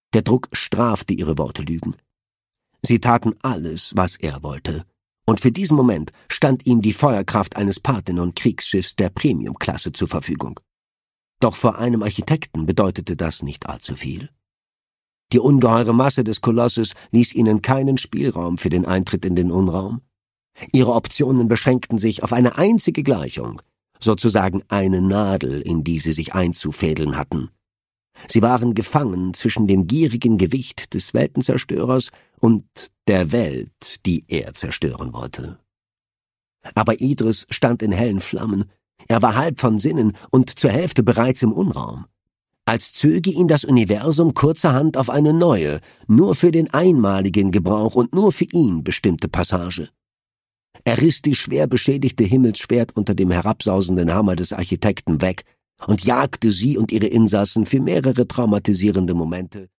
Der Druck strafte ihre Wortelügen. Sie taten alles, was er wollte, und für diesen Moment stand ihm die Feuerkraft eines Parthenon-Kriegsschiffs der Premiumklasse zur Verfügung. Doch vor einem Architekten bedeutete das nicht allzu viel. Die ungeheure Masse des Kolosses ließ ihnen keinen Spielraum für den Eintritt in den Unraum. Ihre Optionen beschränkten sich auf eine einzige Gleichung, sozusagen eine Nadel, in die sie sich einzufädeln hatten. Sie waren gefangen zwischen dem gierigen Gewicht des Weltenzerstörers und der Welt, die er zerstören wollte. Aber Idris stand in hellen Flammen. Er war halb von Sinnen und zur Hälfte bereits im Unraum. Als zöge ihn das Universum kurzerhand auf eine neue, nur für den einmaligen Gebrauch und nur für ihn bestimmte Passage. Er riss die schwer beschädigte Himmelsschwert unter dem herabsausenden Hammer des Architekten weg und jagte sie und ihre Insassen für mehrere traumatisierende Momente